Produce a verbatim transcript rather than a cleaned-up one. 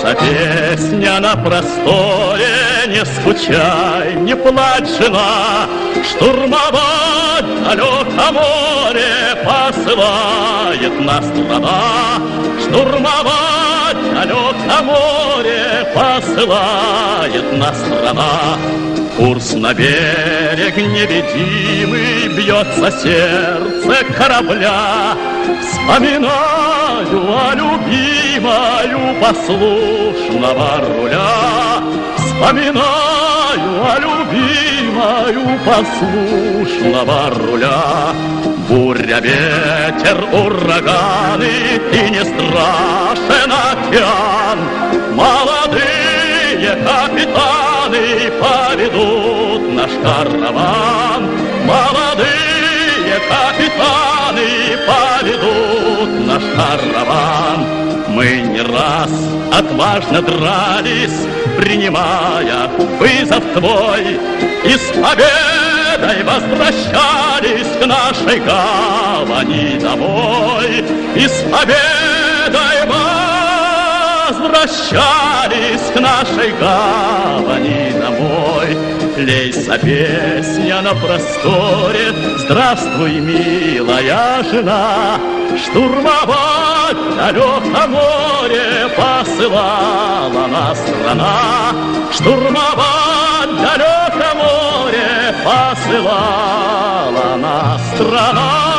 Наша песня на просторе, не скучай, не плачь, жена, штурмовать далеко море посылает нас страна, штурмовать далеко море посылает нас страна. Курс на берег невидимый, бьется сердце корабля. Вспоминаю о любимою послушного руля. Вспоминаю о любимою послушного руля. Буря, ветер, ураганы, и не страшен океан. Молодые капитаны поведут наш караван. Молодые капитаны поведут наш караван. Мы не раз отважно дрались, принимая вызов твой, и с победой возвращались к нашей гавани домой. И с победой возвращались к нашей гавани домой. Лейся песня на просторе, здравствуй, милая жена. Штурмовать далеко море посылала нас страна. Штурмовать далеко море посылала нас страна.